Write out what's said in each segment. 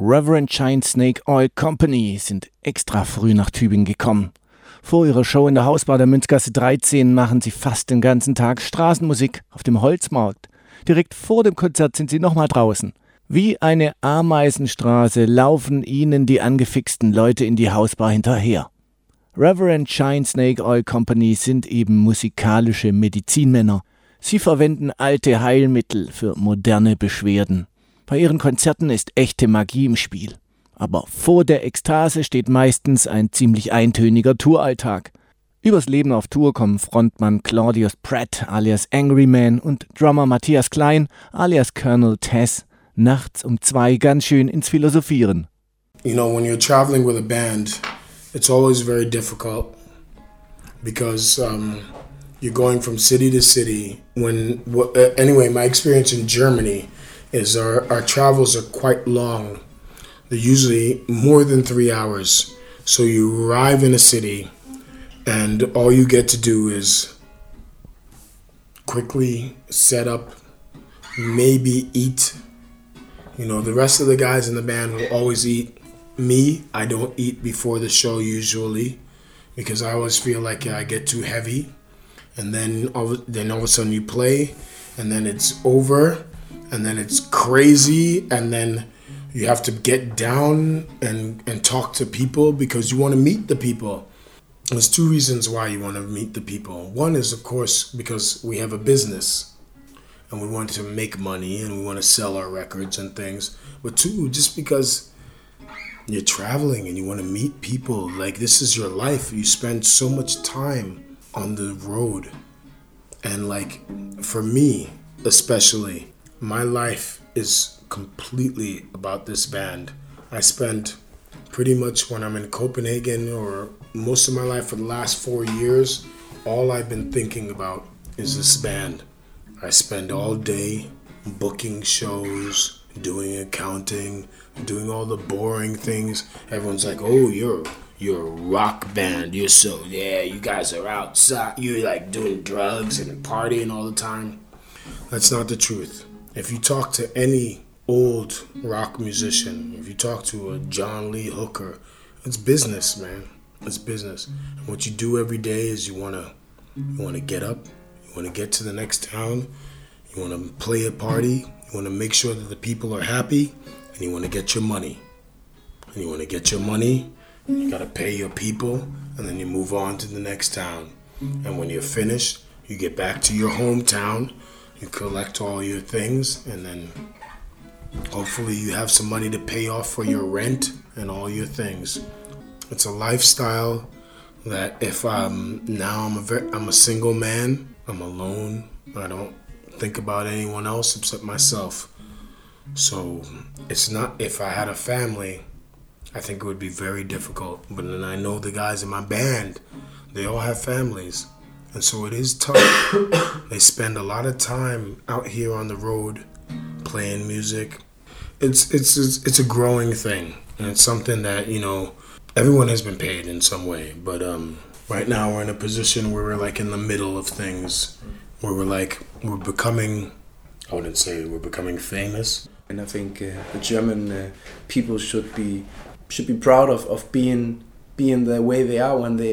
Reverend Giant Snake Oil Company sind extra früh nach Tübingen gekommen. Vor ihrer Show in der Hausbar der Münzgasse 13 machen sie fast den ganzen Tag Straßenmusik auf dem Holzmarkt. Direkt vor dem Konzert sind sie nochmal draußen. Wie eine Ameisenstraße laufen ihnen die angefixten Leute in die Hausbar hinterher. Reverend Giant Snake Oil Company sind eben musikalische Medizinmänner. Sie verwenden alte Heilmittel für moderne Beschwerden. Bei ihren Konzerten ist echte Magie im Spiel. Aber vor der Ekstase steht meistens ein ziemlich eintöniger Touralltag. Übers Leben auf Tour kommen Frontmann Claudius Pratt alias Angry Man und Drummer Matthias Klein alias Colonel Tess nachts um 2 ganz schön ins Philosophieren. You know, when you're traveling with a band, it's always very difficult because you're going from city to city. Anyway, my experience in Germany is our travels are quite long. They're usually more than 3 hours. So you arrive in a city and all you get to do is quickly set up, maybe eat. You know, the rest of the guys in the band will always eat. Me, I don't eat before the show usually because I always feel like I get too heavy. And then all of a sudden you play and then it's over and then it's crazy and then you have to get down and talk to people because you want to meet the people. There's 2 reasons why you want to meet the people. One is, of course, because we have a business and we want to make money and we want to sell our records and things. But 2, just because you're traveling and you want to meet people. Like, this is your life. You spend so much time on the road. And, like, for me, especially, my life is completely about this band. I spend pretty much when I'm in Copenhagen or most of my life for the last 4 years, all I've been thinking about is this band. I spend all day booking shows, doing accounting, doing all the boring things. Everyone's like, oh, you're a rock band. You're so, yeah, you guys are outside. You're like doing drugs and partying all the time. That's not the truth. If you talk to any old rock musician, if you talk to a John Lee Hooker, it's business, man. It's business. And what you do every day is you want to get up, you want to get to the next town, you want to play a party, you want to make sure that the people are happy, and you want to get your money. And you want to get your money, you got to pay your people, and then you move on to the next town. And when you're finished, you get back to your hometown, you collect all your things, and then hopefully you have some money to pay off for your rent and all your things. It's a lifestyle that if I'm a single man, I'm alone. I don't think about anyone else except myself. So it's not, if I had a family, I think it would be very difficult. But then I know the guys in my band, they all have families. And so it is tough. They spend a lot of time out here on the road playing music. It's a growing thing, and it's something that, you know, everyone has been paid in some way. But right now we're in a position where we're like in the middle of things, where we're becoming, I wouldn't say we're becoming famous. And I think the German people should be proud of being the way they are when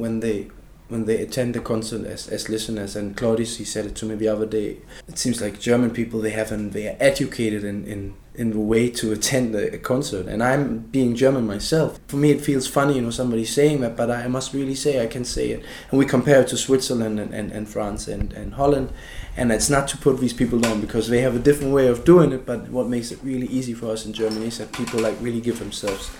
they attend the concert as listeners. And Claudius, he said it to me the other day. It seems like German people, they are educated in the way to attend a concert. And I'm being German myself. For me, it feels funny, you know, somebody saying that, but I must really say I can say it. And we compare it to Switzerland and France and Holland. And it's not to put these people down because they have a different way of doing it. But what makes it really easy for us in Germany is that people like really give themselves.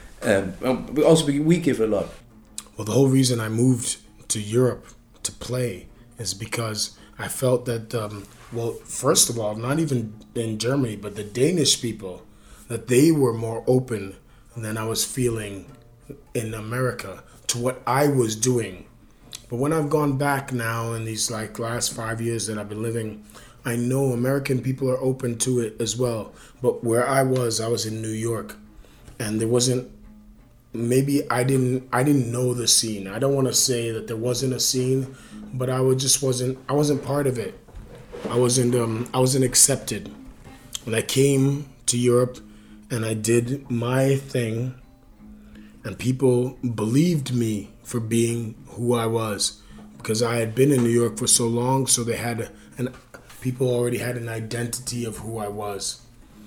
We give a lot. Well, the whole reason I moved to Europe to play is because I felt that, first of all, not even in Germany, but the Danish people, that they were more open than I was feeling in America to what I was doing. But when I've gone back now in these like last 5 years that I've been living, I know American people are open to it as well. But where I was in New York, and there wasn't, maybe I didn't know the scene. I don't want to say that there wasn't a scene, but I wasn't part of it. I wasn't accepted. When I came to Europe and I did my thing, and people believed me for being who I was, because I had been in New York for so long, so they had people already had an identity of who I was.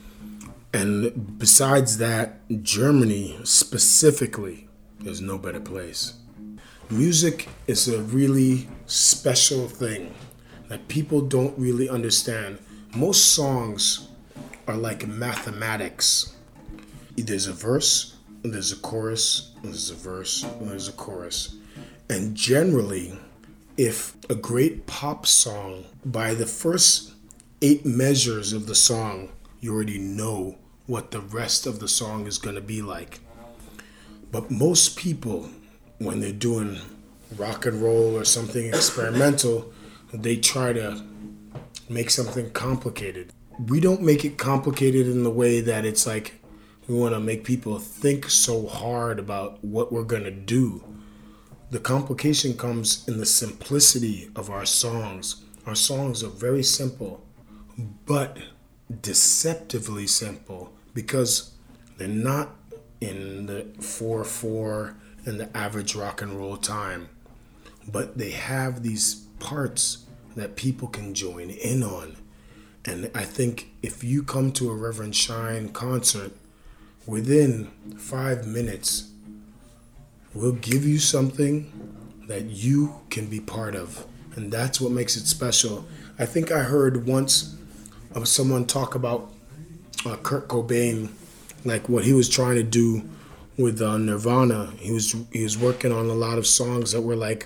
And besides that, Germany specifically is no better place. Music is a really special thing that people don't really understand. Most songs are like mathematics. There's a verse, there's a chorus, there's a verse, and there's a chorus. And generally, if a great pop song, by the first 8 measures of the song, you already know what the rest of the song is going to be like. But most people, when they're doing rock and roll or something experimental, they try to make something complicated. We don't make it complicated in the way that it's like we want to make people think so hard about what we're going to do. The complication comes in the simplicity of our songs. Our songs are very simple, but deceptively simple, because they're not in the 4/4 and the average rock and roll time, but they have these parts that people can join in on. And I think if you come to a Reverend Shine concert, within 5 minutes, we'll give you something that you can be part of. And that's what makes it special. I think I heard once of someone talk about Kurt Cobain, like what he was trying to do with Nirvana. He was working on a lot of songs that were like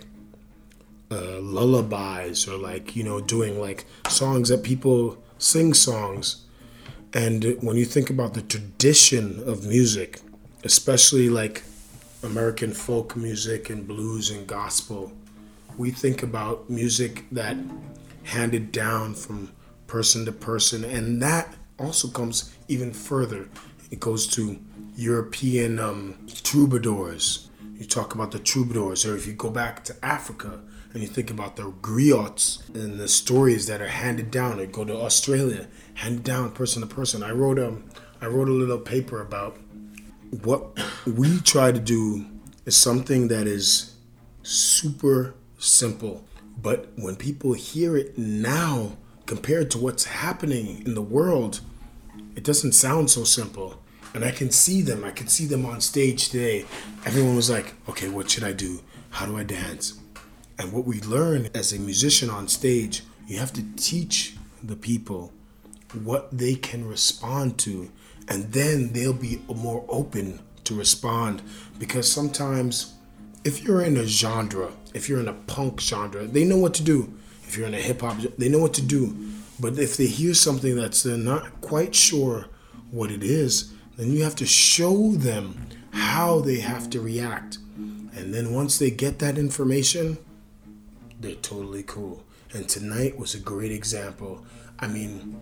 lullabies, or like, doing like songs that people sing songs. And when you think about the tradition of music, especially like American folk music and blues and gospel, we think about music that handed down from person to person, and that also comes even further. It goes to European troubadours. You talk about the troubadours, or if you go back to Africa and you think about the griots and the stories that are handed down, or go to Australia, handed down person to person. I wrote a little paper about what we try to do is something that is super simple, but when people hear it now compared to what's happening in the world, it doesn't sound so simple. And I can see them on stage today. Everyone was like, okay, what should I do? How do I dance? And what we learn as a musician on stage, you have to teach the people what they can respond to, and then they'll be more open to respond. Because sometimes if you're in a genre, if you're in a punk genre, they know what to do. If you're in a hip hop, they know what to do. But if they hear something that's they're not quite sure what it is, then you have to show them how they have to react. And then once they get that information, they're totally cool. And tonight was a great example. I mean,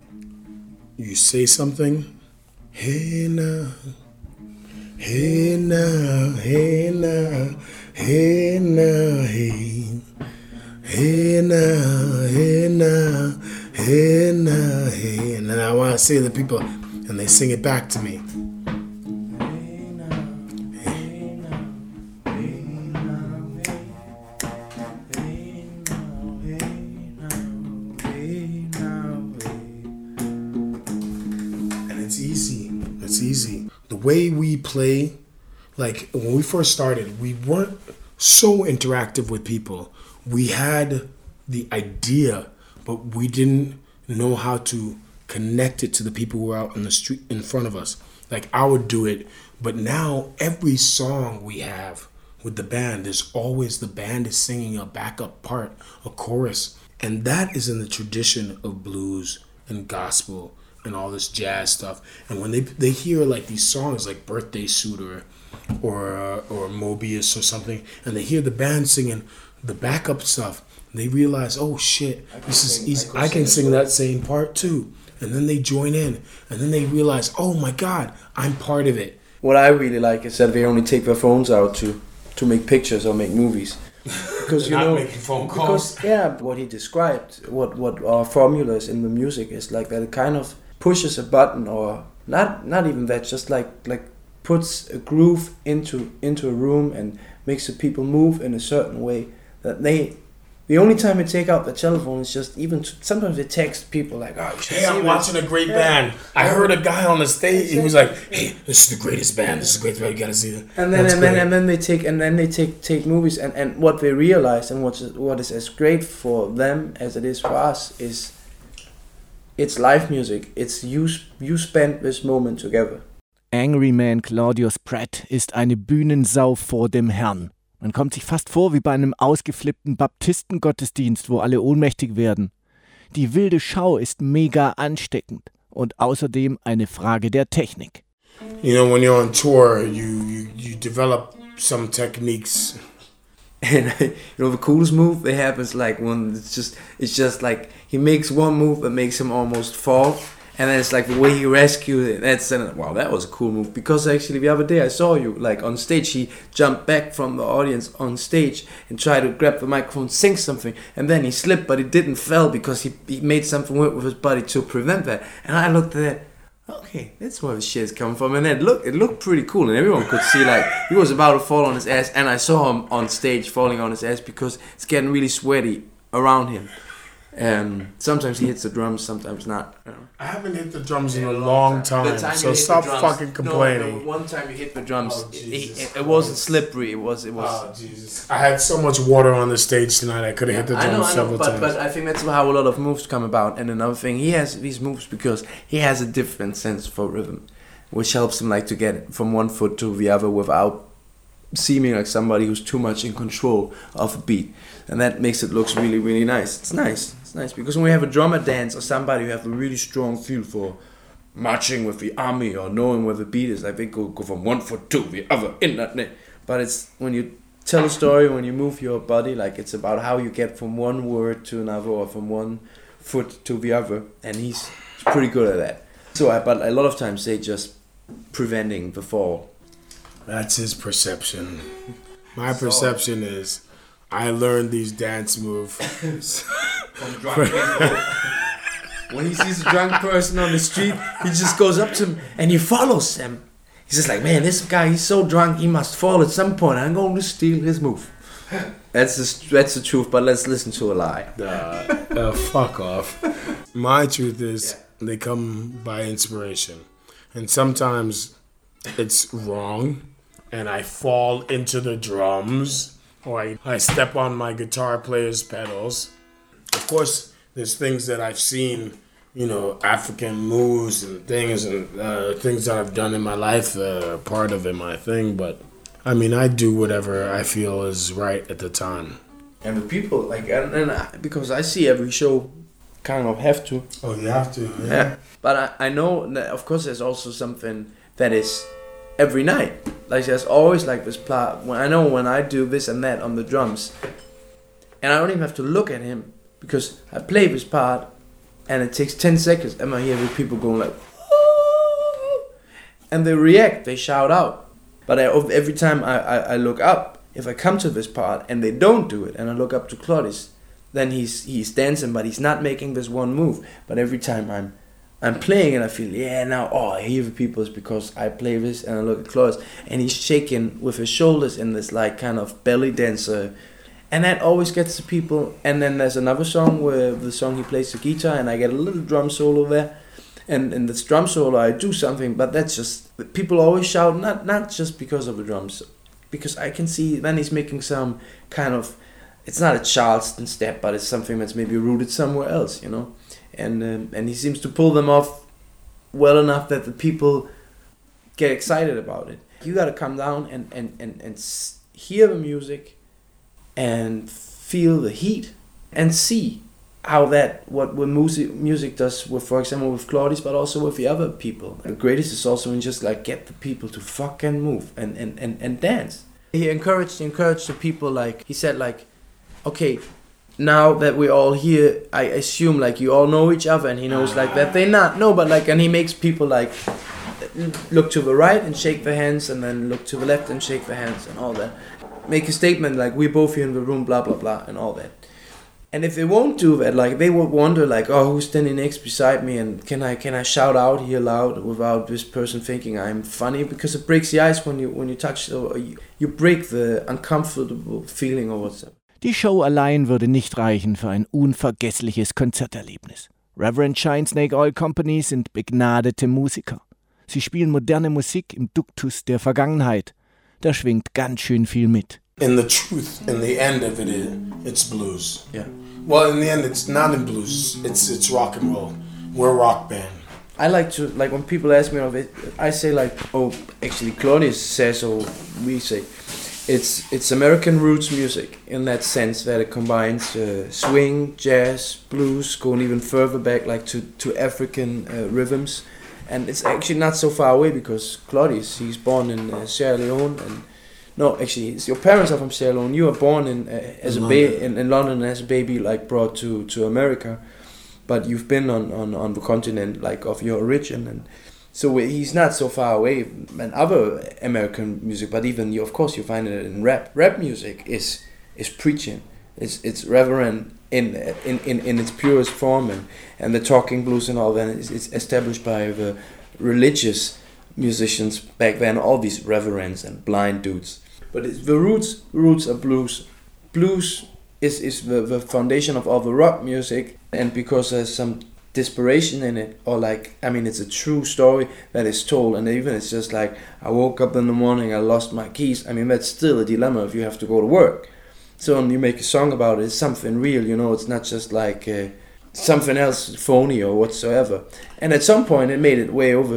you say something, hey now, hey now, hey now, hey now, hey, hey now, hey now, hey now, hey. And then I want to say to the people, and they sing it back to me. It's easy. The way we play, like when we first started, we weren't so interactive with people. We had the idea, but we didn't know how to connect it to the people who were out in the street in front of us. Like I would do it, but now every song we have with the band, there's always the band is singing a backup part, a chorus. And that is in the tradition of blues and gospel and all this jazz stuff. And when they hear like these songs like Birthday Suit or Mobius or something, and they hear the band singing the backup stuff, they realize, oh shit, this is easy. I can sing that same part too. And then they join in, and then they realize, oh my God, I'm part of it. What I really like is that they only take their phones out to make pictures or make movies. Because making phone calls. Because what he described, what our formulas in the music is like that. It kind of pushes a button or not even that, just like puts a groove into a room and makes the people move in a certain way that the only time they take out the telephone is just sometimes they text people like, oh, you should hey, I'm watching a great band. I heard a guy on the stage. He was like, hey, this is the greatest band. This is the greatest band. You gotta see it. And then they take movies and what they realize and what is as great for them as it is for us is it's live music. It's you spend this moment together. Angry Man Claudius Pratt ist eine Bühnensau vor dem Herrn. Man kommt sich fast vor wie bei einem ausgeflippten Baptistengottesdienst, wo alle ohnmächtig werden. Die wilde Schau ist mega ansteckend und außerdem eine Frage der Technik. You know, when you're on tour, you develop some techniques. And the coolest move they have is like when it's just like he makes one move that makes him almost fall. And then it's like the way he rescued it. Wow, that was a cool move. Because actually the other day I saw you like on stage. He jumped back from the audience on stage and tried to grab the microphone, sing something, and then he slipped, but he didn't fall because he made something work with his body to prevent that. And I looked at that. Okay, that's where the shit is coming from. And it looked pretty cool, and everyone could see like he was about to fall on his ass. And I saw him on stage falling on his ass because it's getting really sweaty around him. Sometimes he hits the drums, sometimes not. You know. I haven't hit the drums in a long time, so stop fucking complaining. No, one time you hit the drums, it wasn't slippery. It was. Oh Jesus! I had so much water on the stage tonight. I could have hit the drums several times. But I think that's how a lot of moves come about. And another thing, he has these moves because he has a different sense for rhythm, which helps him like to get from one foot to the other without seeming like somebody who's too much in control of a beat. And that makes it look really, really nice. It's nice because when we have a drummer dance or somebody who have a really strong feel for marching with the army or knowing where the beat is, like they go from one foot to the other in that. But it's when you tell a story, when you move your body, like it's about how you get from one word to another or from one foot to the other, and he's pretty good at that. So, but a lot of times they just preventing the fall. That's his perception. My perception is I learned these dance moves from drunk people. When he sees a drunk person on the street, he just goes up to him and he follows them. He's just like, man, this guy, he's so drunk, he must fall at some point. I'm going to steal his move. That's the truth, but let's listen to a lie. Fuck off. My truth is they come by inspiration. And sometimes it's wrong and I fall into the drums or I step on my guitar player's pedals. Of course, there's things that I've seen, you know, African moves and things that I've done in my life, part of it, my thing. But, I mean, I do whatever I feel is right at the time. And the people, like, because I see every show kind of have to. Oh, you have to, yeah. But I know that, of course, there's also something that is every night. Like, there's always, like, this part. I know when I do this and that on the drums, and I don't even have to look at him, because I play this part, and it takes 10 seconds, and I hear the people going like, "Woo!" And they react, they shout out. But every time I look up, if I come to this part, and they don't do it, and I look up to Claudius, then he's dancing, but he's not making this one move. But every time I'm playing and I feel, I hear the people, is because I play this and I look at Claudius and he's shaking with his shoulders in this like kind of belly dancer, and that always gets the people. And then there's another song where the song he plays the guitar and I get a little drum solo there, and in this drum solo I do something, but that's just, people always shout, not just because of the drums, because I can see then he's making some kind of, it's not a Charleston step, but it's something that's maybe rooted somewhere else, you know. And he seems to pull them off well enough that the people get excited about it. You gotta come down and hear the music and feel the heat and see how what music does with, for example, with Claudius, but also with the other people. The greatest is also when just like get the people to fucking move and dance. He encouraged the people, like he said, like, okay, now that we're all here, I assume like you all know each other, and he knows like that they not know, but like, and he makes people like look to the right and shake their hands, and then look to the left and shake their hands and all that. Make a statement like we're both here in the room, blah blah blah, and all that. And if they won't do that, like they would wonder, like, oh, who's standing next beside me, and can I shout out here loud without this person thinking I'm funny? Because it breaks the ice when you touch, you break the uncomfortable feeling or what's up. Die Show allein würde nicht reichen für ein unvergessliches Konzerterlebnis. Reverend Shine Snake Oil Company sind begnadete Musiker. Sie spielen moderne Musik im Duktus der Vergangenheit. Da schwingt ganz schön viel mit. In the truth, in the end of it, it's blues. Yeah. Well, in the end, it's not in blues. It's rock and roll. We're a rock band. I like to, like, when people ask me of it, I say like, oh, actually Claudius says, or we say, it's American roots music in that sense that it combines swing, jazz, blues, going even further back, like to African rhythms, and it's actually not so far away because Claudius, he's born in Sierra Leone, and no, actually, your parents are from Sierra Leone. You were born in London as a baby, like brought to America, but you've been on the continent, like of your origin, and so he's not so far away. And other American music, but even of course you find it in rap. Rap music is preaching. It's reverent in its purest form, and the talking blues and all that is established by the religious musicians back then. All these reverends and blind dudes. But the roots are blues. Blues is the foundation of all the rock music, and because there's some desperation in it, or like, I mean, it's a true story that is told, and even it's just like, I woke up in the morning, I lost my keys. I mean, that's still a dilemma if you have to go to work. So when you make a song about it, it's something real, you know, it's not just like something else phony or whatsoever. And at some point it made its way over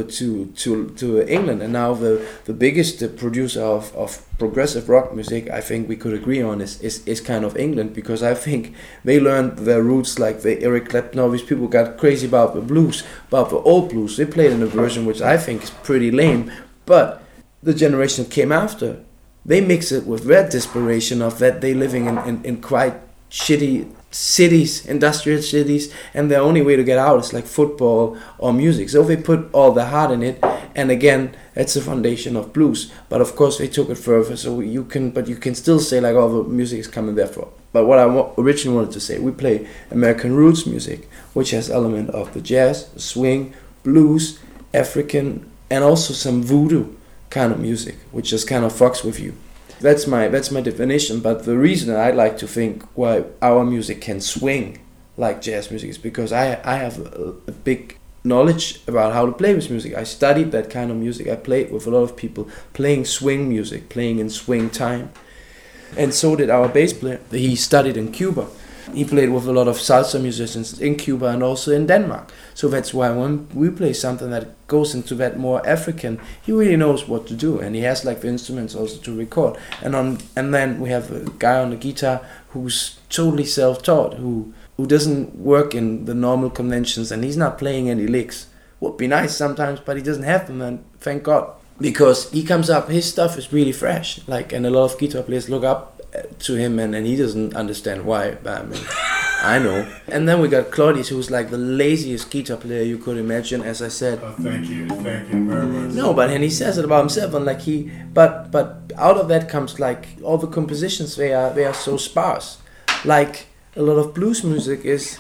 to England, and now the biggest producer of progressive rock music, I think we could agree on, is kind of England, because I think they learned their roots, like the Eric Clapton, all these people got crazy about the blues, about the old blues. They played in a version which I think is pretty lame, but the generation that came after, they mix it with their desperation of that they living in quite shitty cities, industrial cities, and their only way to get out is like football or music. So they put all the heart in it, and again, that's the foundation of blues. But of course, they took it further. So you can still say like all the music is coming therefore. But what I originally wanted to say, we play American roots music, which has element of the jazz, swing, blues, African, and also some voodoo kind of music, which just kind of fucks with you. That's my definition, but the reason I like to think why our music can swing like jazz music is because I have a big knowledge about how to play with music. I studied that kind of music. I played with a lot of people playing swing music, playing in swing time. And so did our bass player. He studied in Cuba. He played with a lot of salsa musicians in Cuba and also in Denmark. So that's why when we play something that goes into that more African, he really knows what to do, and he has like the instruments also to record. And then we have a guy on the guitar who's totally self-taught, who doesn't work in the normal conventions, and he's not playing any licks. Would be nice sometimes, but he doesn't have them, and thank God, because he comes up, his stuff is really fresh. Like, and a lot of guitar players look up to him, and he doesn't understand why. I mean, I know. And then we got Claudius, who's like the laziest guitar player you could imagine, as I said. Oh, thank you very much. No, but and he says it about himself, and like but out of that comes like all the compositions. They are so sparse. Like a lot of blues music is.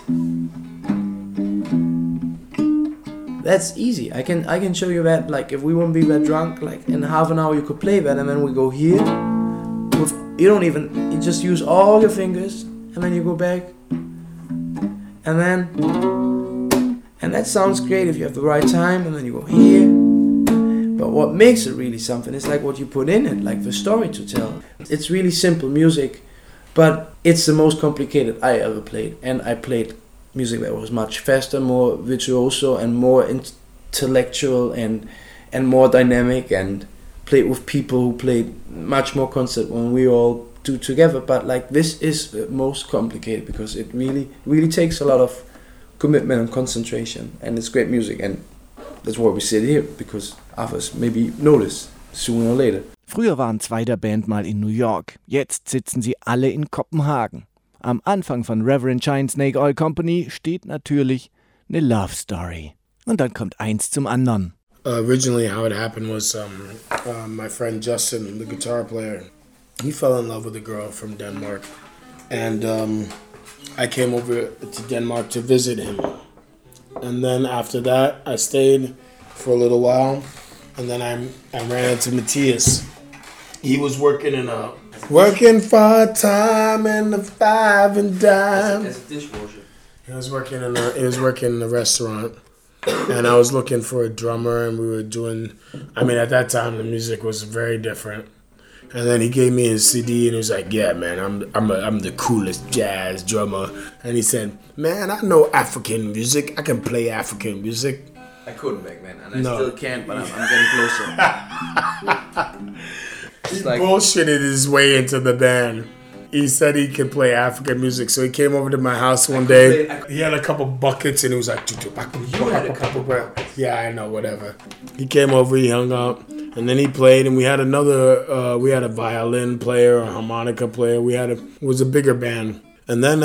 That's easy. I can show you that. Like if we wouldn't be that drunk, like in half an hour you could play that, and then we go here. You just use all your fingers, and then you go back, and that sounds great if you have the right time, and then you go here. But what makes it really something is like what you put in it, like the story to tell. It's really simple music, but it's the most complicated I ever played, and I played music that was much faster, more virtuoso, and more intellectual, and more dynamic, and played with people who played much more concert when we all do together. But like this is the most complicated because it really takes a lot of commitment and concentration, and it's great music, and that's why we sit here, because others maybe notice sooner or later. Früher waren zwei der Band mal in New York, jetzt sitzen sie alle in Kopenhagen. Am Anfang von Reverend Shine Snake Oil Company steht natürlich eine Love Story. Und dann kommt eins zum anderen. Originally, how it happened was my friend Justin, the guitar player, he fell in love with a girl from Denmark, and I came over to Denmark to visit him. And then after that, I stayed for a little while. And then I ran into Matthias. He was working working part-time in the 5 and dime. As a dishwasher. He was working in a restaurant. And I was looking for a drummer, and we were doing, at that time the music was very different. And then he gave me his CD, and he was like, "Yeah, man, I'm the coolest jazz drummer." And he said, "Man, I know African music. I can play African music." I couldn't back then, and I still can't, but I'm getting closer. He bullshitted his way into the band. He said he could play African music, so he came over to my house one day. He had a couple buckets, and he was like, "You had a couple buckets." Yeah, I know, whatever. He came over, he hung out, and then he played, and we had we had a violin player, a harmonica player. It was a bigger band. And then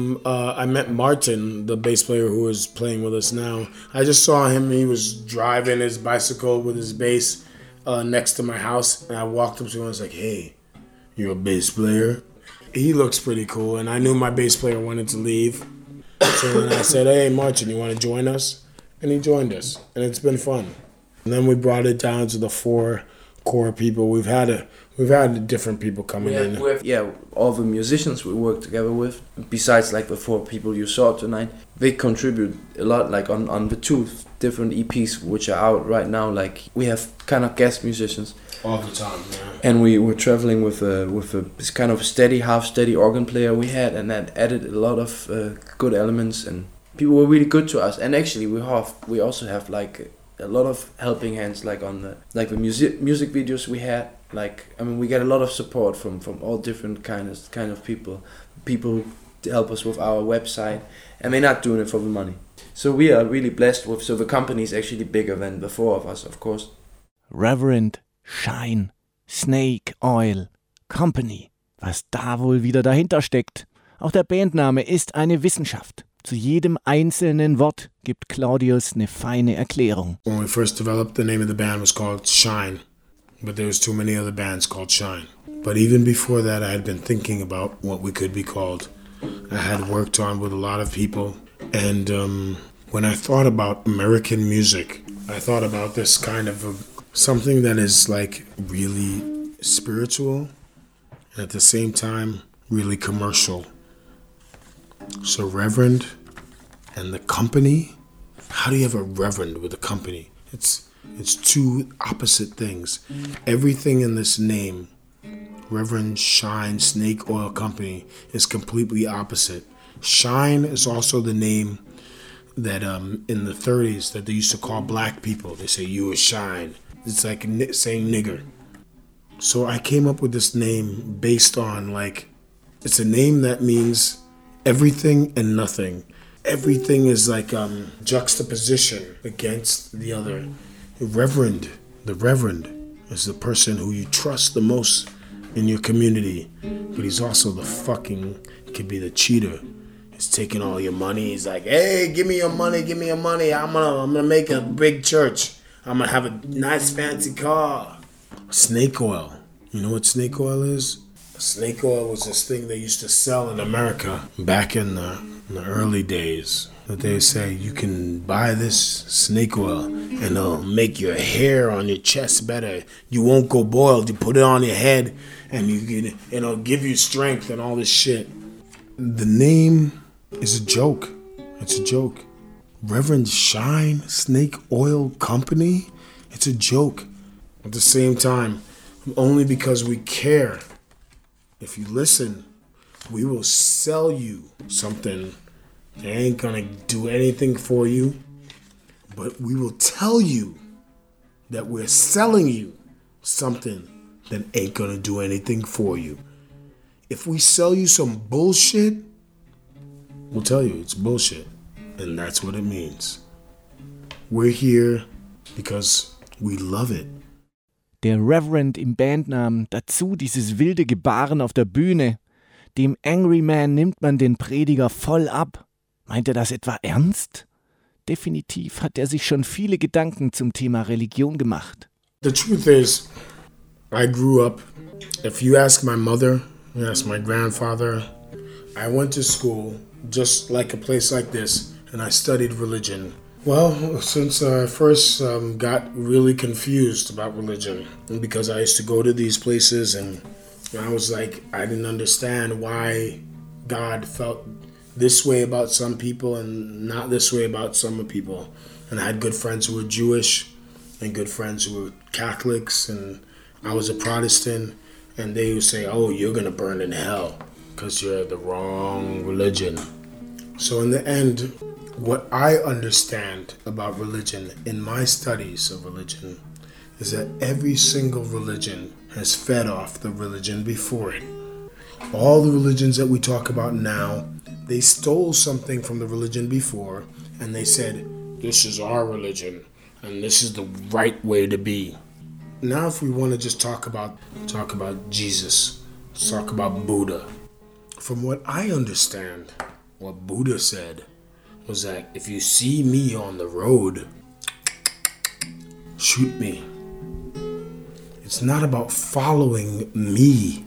I met Martin, the bass player who is playing with us now. I just saw him. He was driving his bicycle with his bass next to my house, and I walked up to him and I was like, "Hey, you're a bass player?" He looks pretty cool, and I knew my bass player wanted to leave. So then I said, "Hey, Martin, you want to join us?" And he joined us, and it's been fun. And then we brought it down to the 4 core people. We've had different people coming in. All the musicians we work together with, besides like the 4 people you saw tonight, they contribute a lot. Like on the 2 different EPs which are out right now, like we have kind of guest musicians all the time. Yeah. And we were traveling with this kind of half steady organ player we had, and that added a lot of good elements, and people were really good to us. And actually we also have like a lot of helping hands, like on the music videos we had. We get a lot of support from all different kind of people to help us with our website, and they're not doing it for the money. So we are really blessed with. So the company is actually bigger than the 4 of us, of course. Reverend Shine, Snake Oil Company. Was da wohl wieder dahinter steckt? Auch der Bandname ist eine Wissenschaft. Zu jedem einzelnen Wort gibt Claudius eine feine Erklärung. When we first developed, the name of the band was called Shine, but there was too many other bands called Shine. But even before that, I had been thinking about what we could be called. I had worked on with a lot of people, and when I thought about American music, I thought about this kind of something that is like really spiritual and at the same time really commercial. So Reverend and the company, how do you have a reverend with a company? It's 2 opposite things. Everything in this name, Reverend Shine Snake Oil Company, is completely opposite. Shine is also the name that in the 30s that they used to call black people. They say, "You a shine." It's like saying nigger. So I came up with this name based on it's a name that means everything and nothing. Everything is like juxtaposition against the other. The Reverend is the person who you trust the most in your community, but he's also could be the cheater. He's taking all your money. He's like, "Hey, give me your money. I'm gonna make a big church. I'm gonna have a nice fancy car." Snake oil. You know what snake oil is? Snake oil was this thing they used to sell in America back in the early days. That they say you can buy this snake oil and it'll make your hair on your chest better. You won't go bald. You put it on your head and it'll give you strength and all this shit. The name is a joke. It's a joke. Reverend Shine Snake Oil Company? It's a joke. At the same time, only because we care. If you listen, we will sell you something. They ain't gonna do anything for you, but we will tell you that we're selling you something that ain't gonna do anything for you. If we sell you some bullshit, we'll tell you it's bullshit, and that's what it means. We're here because we love it. Der Reverend im Bandnamen, dazu dieses wilde Gebaren auf der Bühne. Dem Angry Man nimmt man den Prediger voll ab. Meint er das etwa ernst? Definitiv hat er sich schon viele Gedanken zum Thema Religion gemacht. The truth is, I grew up, if you ask my mother, you ask my grandfather, I went to school just like a place like this, and I studied religion. Well, since I first got really confused about religion, because I used to go to these places and I was like, I didn't understand why God felt this way about some people and not this way about some people. And I had good friends who were Jewish and good friends who were Catholics, and I was a Protestant, and they would say, oh, you're going to burn in hell because you're the wrong religion. So in the end, what I understand about religion in my studies of religion is that every single religion has fed off the religion before it. All the religions that we talk about now, they stole something from the religion before, and they said, this is our religion, and this is the right way to be. Now if we want to just talk about Jesus, let's talk about Buddha. From what I understand, what Buddha said was that if you see me on the road, shoot me. It's not about following me.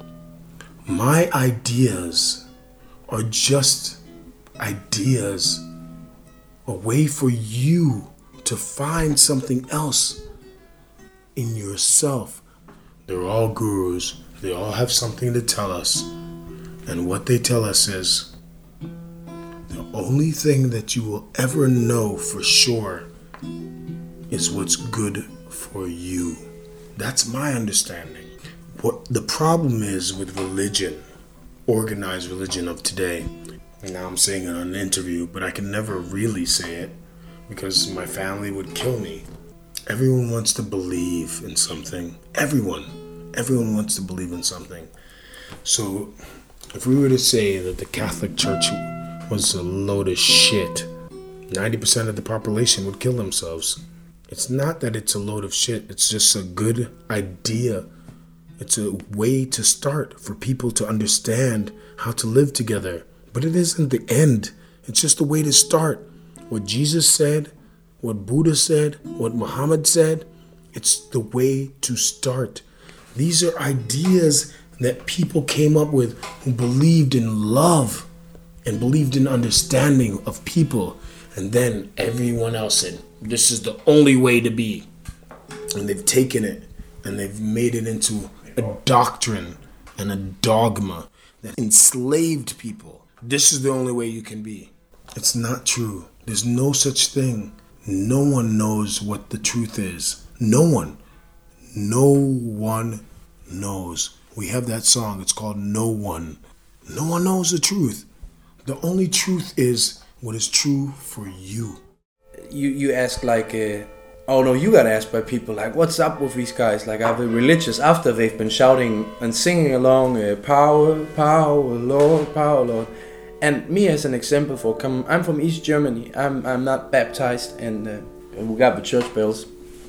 My ideas are just ideas, a way for you to find something else in yourself. They're all gurus. They all have something to tell us. And what they tell us is, the only thing that you will ever know for sure is what's good for you. That's my understanding. What the problem is with religion, organized religion of today, and now I'm saying it on an interview, but I can never really say it because my family would kill me. Everyone wants to believe in something. Everyone wants to believe in something. So if we were to say that the Catholic Church was a load of shit, 90% of the population would kill themselves. It's not that it's a load of shit. It's just a good idea. It's a way to start for people to understand how to live together. But it isn't the end. It's just a way to start. What Jesus said, what Buddha said, what Muhammad said, it's the way to start. These are ideas that people came up with who believed in love and believed in understanding of people. And then everyone else said, this is the only way to be. And they've taken it and they've made it into a doctrine and a dogma that enslaved people. This is the only way you can be. It's not true. There's no such thing. No one knows what the truth is. No one. No one knows. We have that song. It's called No One. No one knows the truth. The only truth is what is true for you. You ask like, oh no, you got asked by people like, what's up with these guys? Like, are they religious after they've been shouting and singing along, power, power, Lord, power, Lord. And me as an example I'm from East Germany. I'm not baptized, and we got the church bells.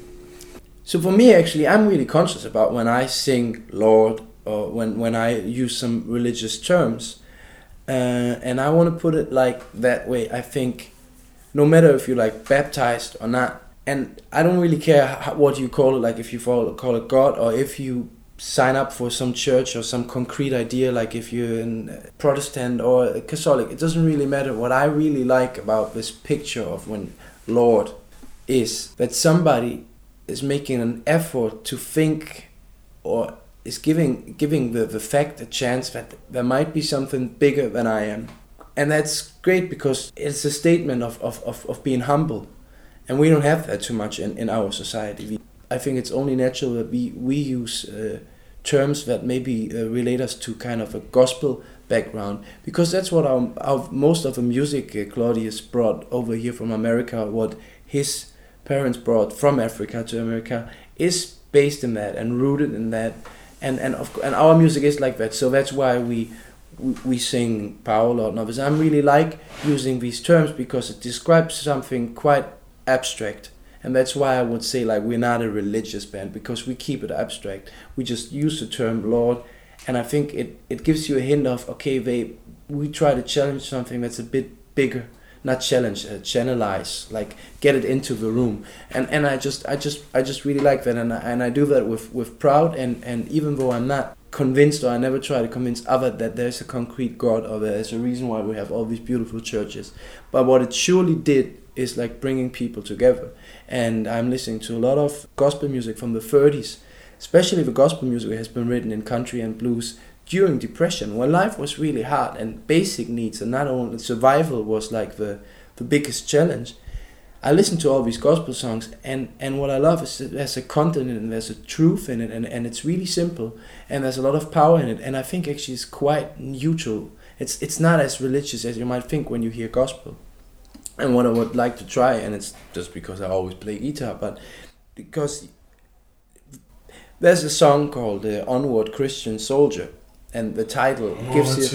So for me, actually, I'm really conscious about when I sing Lord or when I use some religious terms. And I want to put it like that way. I think no matter if you're like baptized or not, and I don't really care what you call it, like if you call it God or if you sign up for some church or some concrete idea, like if you're a Protestant or a Catholic, it doesn't really matter. What I really like about this picture of when Lord is that somebody is making an effort to think or is giving the fact a chance that there might be something bigger than I am. And that's great because it's a statement of being humble. And we don't have that too much in our society. I think it's only natural that we use terms that maybe relate us to kind of a gospel background, because that's what our most of the music Claudius brought over here from America, what his parents brought from Africa to America, is based in that and rooted in that. And our music is like that, so that's why we sing Power, Lord, Novice. I really like using these terms because it describes something quite abstract, and that's why I would say like we're not a religious band, because we keep it abstract. We just use the term Lord, and I think it gives you a hint of, okay, we try to challenge something that's a bit bigger. Not challenge, channelize, like get it into the room, and I just really like that, and I do that with Proud, and even though I'm not convinced, or I never try to convince others that there's a concrete God or there's a reason why we have all these beautiful churches. But what it surely did is like bringing people together. And I'm listening to a lot of gospel music from the 30s, especially the gospel music has been written in country and blues during Depression, when life was really hard and basic needs and not only survival was like the biggest challenge. I listen to all these gospel songs, and what I love is that there's a content in it, and there's a truth in it, and it's really simple, and there's a lot of power in it, and I think actually it's quite neutral. It's not as religious as you might think when you hear gospel. And what I would like to try, and it's just because I always play guitar, but because there's a song called Onward Christian Soldier, and the title gives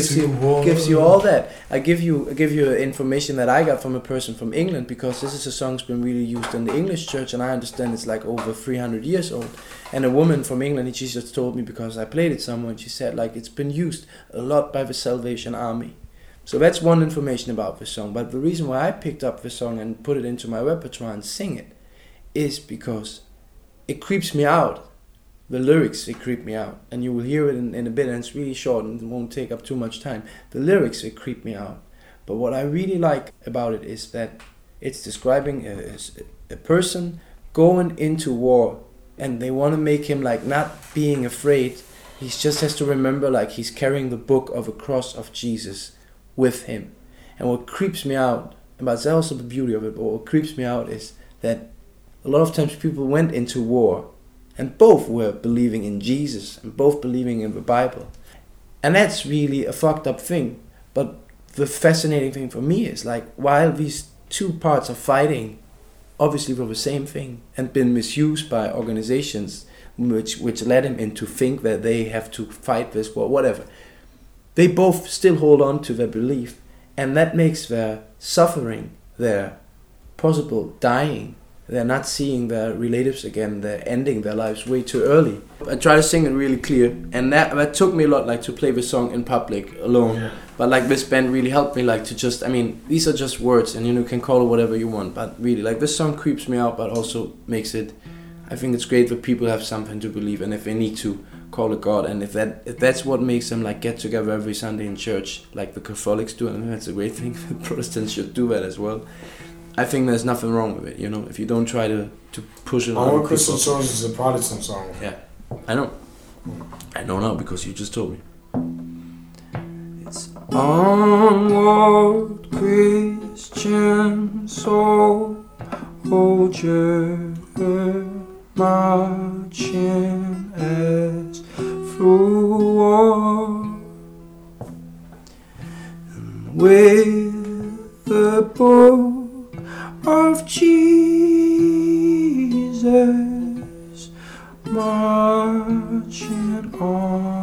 you all that. I give you information that I got from a person from England, because this is a song's been really used in the English church, and I understand it's like over 300 years old. And a woman from England, and she just told me because I played it somewhere, and she said like it's been used a lot by the Salvation Army. So that's one information about this song. But the reason why I picked up this song and put it into my repertoire and sing it is because it creeps me out. The lyrics, they creep me out. And you will hear it in a bit, and it's really short and it won't take up too much time. The lyrics, they creep me out. But what I really like about it is that it's describing a person going into war, and they want to make him like not being afraid. He just has to remember like he's carrying the book of a cross of Jesus with him. And what creeps me out, and that's also the beauty of it, but what creeps me out is that a lot of times people went into war and both were believing in Jesus and both believing in the Bible. And that's really a fucked up thing. But the fascinating thing for me is like, while these two parts are fighting obviously for the same thing and been misused by organizations which led him into think that they have to fight this war, whatever, they both still hold on to their belief, and that makes their suffering, their possible dying, they're not seeing their relatives again, they're ending their lives way too early. I try to sing it really clear, and that took me a lot, like to play the song in public alone. Yeah. But like this band really helped me, like to just, I mean, these are just words, and you can call it whatever you want, but really, like this song creeps me out, but also makes it, I think it's great that people have something to believe, and if they need to call it God, and if that's what makes them like get together every Sunday in church, like the Catholics do, and that's a great thing. Protestants should do that as well. I think there's nothing wrong with it, if you don't try to push it on Onward Christian Soldier is a Protestant song. Yeah, I know. I know now because you just told me. It's onward Christian soldier, marching as through war, with the book of Jesus marching on.